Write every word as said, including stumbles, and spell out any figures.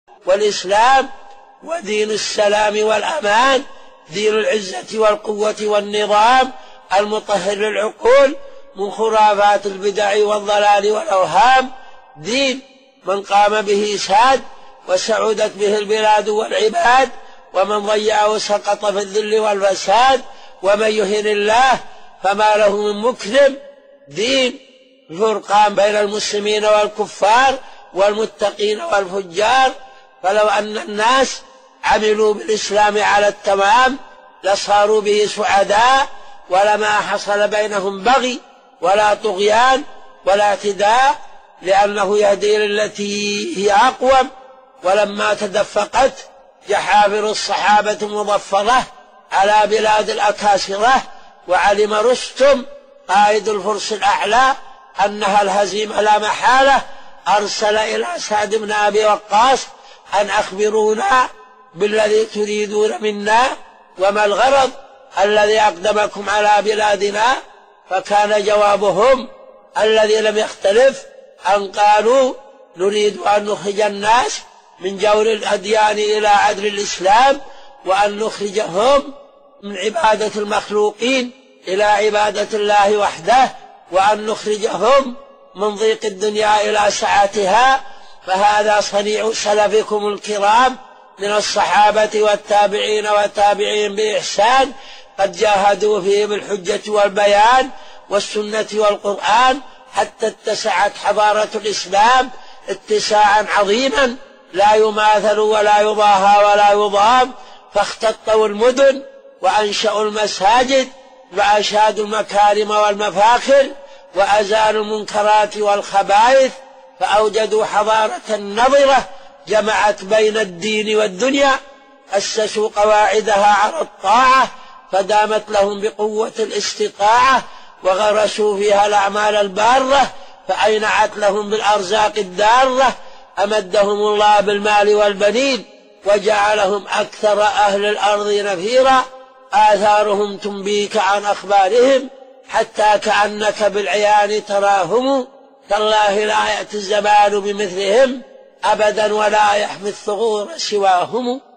والإسلام ودين السلام والأمان، دين العزة والقوة والنظام المطهر للعقول من خرافات البدع والضلال والأوهام، دين من قام به ساد وسعدت به البلاد والعباد، ومن ضيعه سقط في الذل والفساد، ومن يهن الله فما له من مكرم، دين فرقان بين المسلمين والكفار والمتقين والفجار. فلو أن الناس عملوا بالإسلام على التمام لصاروا به سعداء، ولما حصل بينهم بغي ولا طغيان ولا اعتداء، لأنه يهدي للتي هي أقوم. ولما تدفقت جحافل الصحابة المظفرة على بلاد الأكاسرة، وعلم رستم قائد الفرس الأعلى أنها الهزيمة لا محالة، أرسل إلى سعد بن أبي وقاص أن أخبرونا بالذي تريدون منا، وما الغرض الذي أقدمكم على بلادنا. فكان جوابهم الذي لم يختلف أن قالوا نريد أن نخرج الناس من جور الأديان إلى عدل الإسلام، وأن نخرجهم من عبادة المخلوقين إلى عبادة الله وحده، وأن نخرجهم من ضيق الدنيا إلى سعتها. فهذا صنيع سلفكم الكرام من الصحابة والتابعين والتابعين بإحسان، قد جاهدوا فيه بالحجة والبيان والسنة والقرآن حتى اتسعت حضارة الإسلام اتساعا عظيما لا يماثل ولا يضاهى ولا يضام، فاختطوا المدن وأنشأوا المساجد وأشادوا المكارم والمفاخر وأزالوا المنكرات والخبائث، فأوجدوا حضارة نظرة جمعت بين الدين والدنيا، أسسوا قواعدها على الطاعة فدامت لهم بقوة الاستطاعة، وغرسوا فيها الأعمال البارة فأينعت لهم بالأرزاق الدارة، أمدهم الله بالمال والبنين وجعلهم أكثر أهل الأرض نفيرا، آثارهم تنبيك عن أخبارهم حتى كأنك بالعيان تراهم، تالله لا يأتي الزمان بمثلهم أبدا ولا يحمي الثغور سواهم.